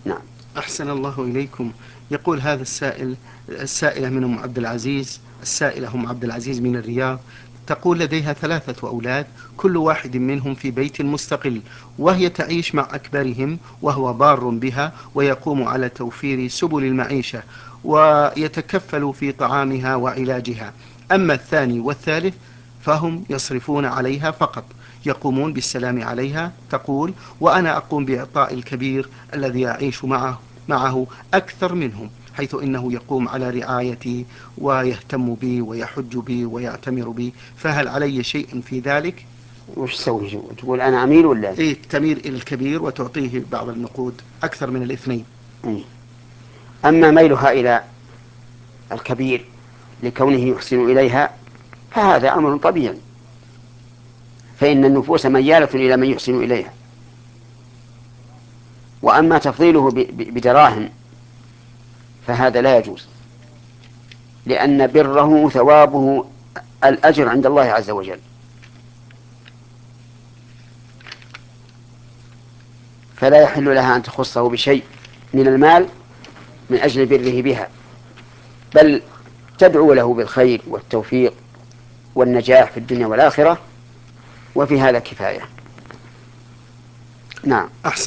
نعم. أحسن الله إليكم. يقول هذا السائلة من أم عبد العزيز، السائلة أم عبد العزيز من الرياض، تقول لديها 3 أولاد، كل واحد منهم في بيت مستقل، وهي تعيش مع أكبرهم وهو بار بها ويقوم على توفير سبل المعيشة ويتكفل في طعامها وعلاجها. أما الثاني والثالث فهم يصرفون عليها فقط، يقومون بالسلام عليها. تقول: وأنا أقوم بإعطاء الكبير الذي أعيش معه أكثر منهم، حيث إنه يقوم على رعايتي ويهتم بي ويحج بي ويعتمر بي، فهل علي شيء في ذلك؟ وش تسوي؟ تقول أنا أميل ولا؟ إيه، تميل إلى الكبير وتعطيه بعض النقود أكثر من الاثنين. إيه. أما ميلها إلى الكبير لكونه يحسن إليها فهذا أمر طبيعي، فإن النفوس ميالة إلى من يحسن إليها. وأما تفضيله بدراهم فهذا لا يجوز، لأن بره ثوابه الأجر عند الله عز وجل، فلا يحل لها أن تخصه بشيء من المال من أجل بره بها، بل تدعو له بالخير والتوفيق والنجاح في الدنيا والآخرة، وفي هذا كفاية. نعم. أحسن